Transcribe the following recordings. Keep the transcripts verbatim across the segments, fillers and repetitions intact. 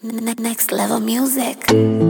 Ne- Next level music.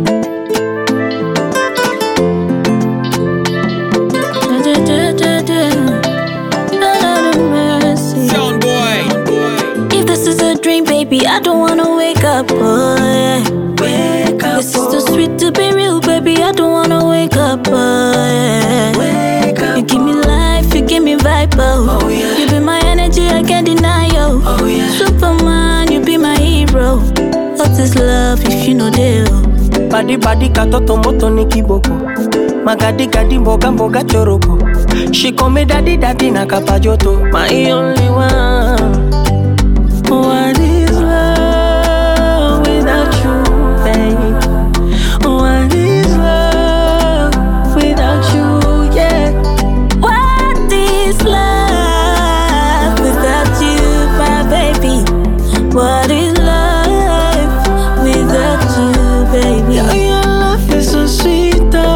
Sound boy. If this is a dream, baby, I don't wanna wake up, oh yeah. Wake up, This is too sweet to be real, baby, I don't wanna wake up, oh yeah. wake up, You give me life, you give me vibe, oh, Oh, yeah. You be my energy, I can't deny, yo. Oh, yeah. Superman, you be my hero. What is love if you know deal? Badi badi katoto moto ni kiboko, magadi gadi mboga mboga choroko. She call me daddy daddy na kapajoto, my only one. What is love without you, babe? What is love without you, yeah? What is love without you, my baby? What is love without you, baby? Yeah, your love is so sweet, oh.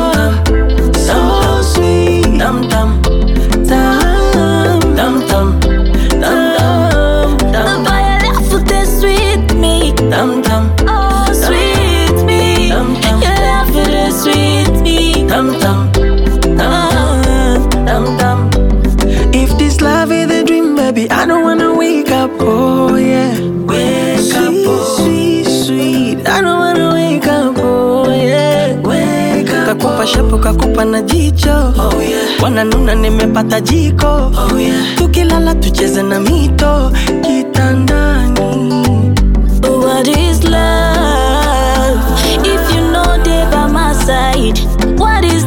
So sweet. Dum dum, dum dum dum, dum dum, Boy, your love would taste sweet me. dum dum, Oh, sweet me. Dum, dum. Your love would taste sweet me. dum dum, dum Oh. dum dum. If this love is a dream, baby, I don't wanna wake up, oh yeah. Wake up, oh. Sweet, sweet, I don't wanna wake up, oh yeah. Wake up, kakupa shapo kakupa na jicho, oh yeah. Wananuna nimepata jiko, oh yeah. Tukilala tucheze na mito kitandani. What is love? If you know they by my side, what is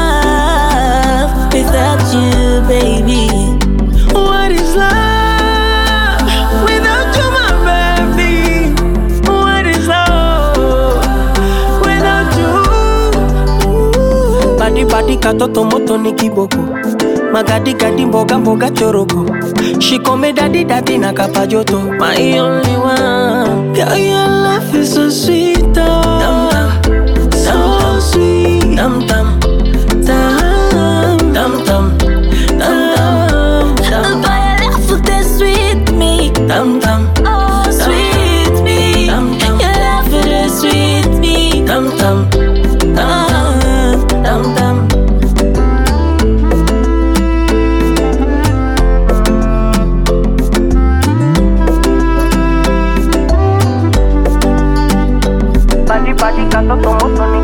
love without you, baby? What is love without you, my baby? What is love without you? Badi badi katoto moto ni kiboko, magadi gadi mboga mboga choroko. She call me daddy daddy na kapajoto, my only one. Yeah, your love is so sweet, oh. Dum dum, so sweet. Dum dum, dum dum dum, dum dum, Boy, your love would taste sweet me. dum dum. Oh, sweet me. Dum, dum. Your love would taste sweet me. Dum dum, dum Oh. dum dum. Badi badi katoto moto ni